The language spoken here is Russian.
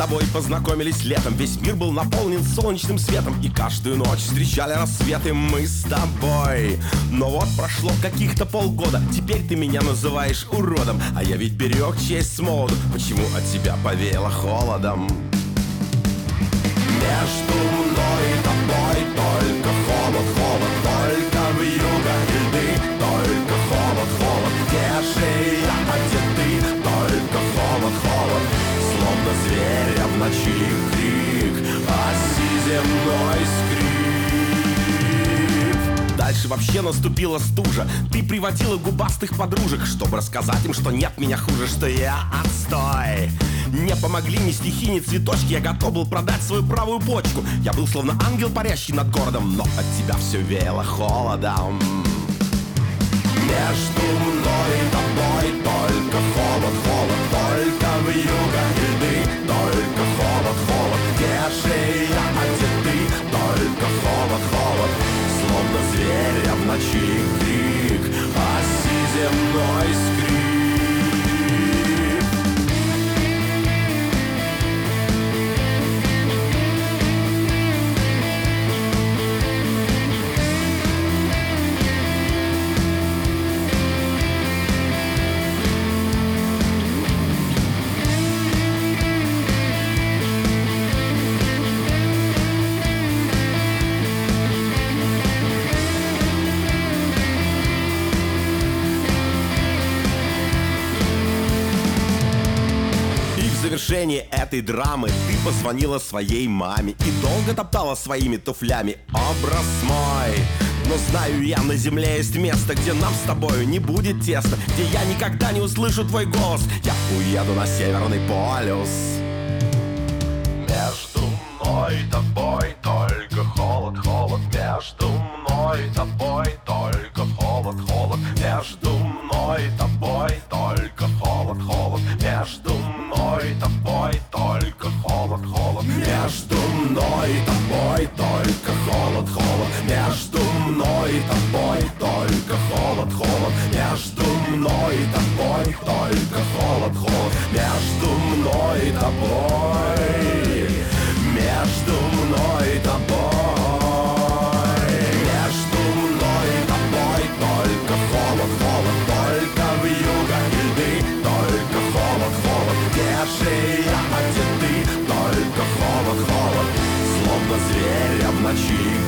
тобой познакомились летом. Весь мир был наполнен солнечным светом, и каждую ночь встречали рассветы мы с тобой. Но вот прошло каких-то полгода, теперь ты меня называешь уродом. А я ведь берег честь с молоду, почему от тебя повеяло холодом? Между мной и тобой только холод, холод, только вьюга и льды, только холод, холод. Где же я, а где ты? Только холод, холод, словно зверя в ночи крик, оси земной скрип. Дальше вообще наступила стужа. Ты приводила губастых подружек, чтобы рассказать им, что нет меня хуже, что я отстой. Не помогли ни стихи, ни цветочки. Я готов был продать свою правую почку. Я был словно ангел, парящий над городом, но от тебя все веяло холодом. Между мной и тобой только холод, холод, только вьюга и льды, только холод, холод. Где же я, а где ты? Только холод, холод, словно зверя в ночи крик, оси земной скрип. В завершении этой драмы ты позвонила своей маме и долго топтала своими туфлями образ мой. Но знаю я, на земле есть место, где нам с тобою не будет тесно, где я никогда не услышу твой голос. Я уеду на Северный полюс. Между мной и тобой только холод, холод. Между мной и тобой только холод, холод. Между мной и тобой только холод, холод. Между мной и тобой только холод, холод. Между мной и тобой только холод, холод. Между мной и тобой только холод, холод. Между мной и тобой только холод, холод. Между мной и тобой. Между мной и тобой. Между мной и тобой только холод, холод. Только вьюга и льды, только холод, холод. Где же я, а где ты? Только холод, холод, словно зверя в ночи